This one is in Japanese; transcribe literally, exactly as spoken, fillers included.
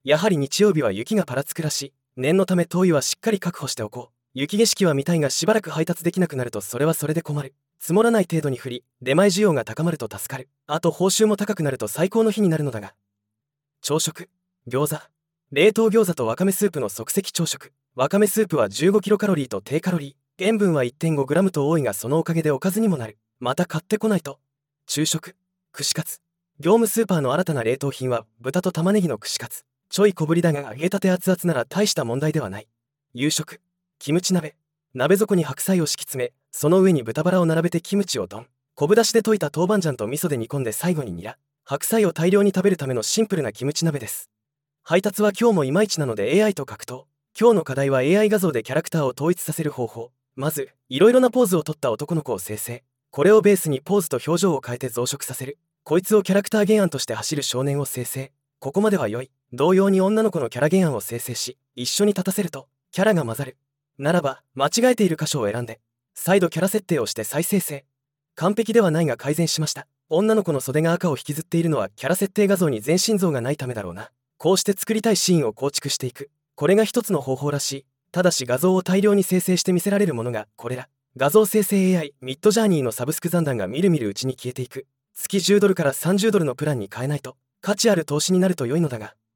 やはり日曜日は雪がパラつくらし、念のため灯油はしっかり確保しておこう。雪景色は見たいがしばらく配達できなくなるとそれはそれで困る。積もらない程度に降り、出前需要が高まると助かる。あと報酬も高くなると最高の日になるのだが。朝食、餃子。冷凍餃子とわかめスープの即席朝食。わかめスープは じゅうごキロカロリーと低カロリー。塩分は いってんごグラム と多いがそのおかげでおかずにもなる。また買ってこないと。昼食、串カツ。業務スーパーの新たな冷凍品は豚と玉ねぎの串カツ。ちょい小ぶりだが揚げたて熱々なら大した問題ではない。夕食、キムチ鍋。鍋底に白菜を敷き詰め、その上に豚バラを並べてキムチをドン。昆布だしで溶いた豆板醤と味噌で煮込んで最後にニラ、白菜を大量に食べるためのシンプルなキムチ鍋です。配達は今日もいまいちなので エーアイ と格闘。今日の課題は エーアイ 画像でキャラクターを統一させる方法。まず、いろいろなポーズを取った男の子を生成。これをベースにポーズと表情を変えて増殖させる。こいつをキャラクター原案として走る少年を生成。ここまでは良い。同様に女の子のキャラ原案を生成し、一緒に立たせると、キャラが混ざる。ならば、間違えている箇所を選んで、再度キャラ設定をして再生成。完璧ではないが改善しました。女の子の袖が赤を引きずっているのはキャラ設定画像に全身像がないためだろうな。こうして作りたいシーンを構築していく。これが一つの方法らしい。ただし画像を大量に生成して見せられるものがこれら。画像生成 エーアイ ミッドジャーニーのサブスク残高がみるみるうちに消えていく。月じゅうドルからさんじゅうドルのプランに変えないと価値ある投資になると良いのだが。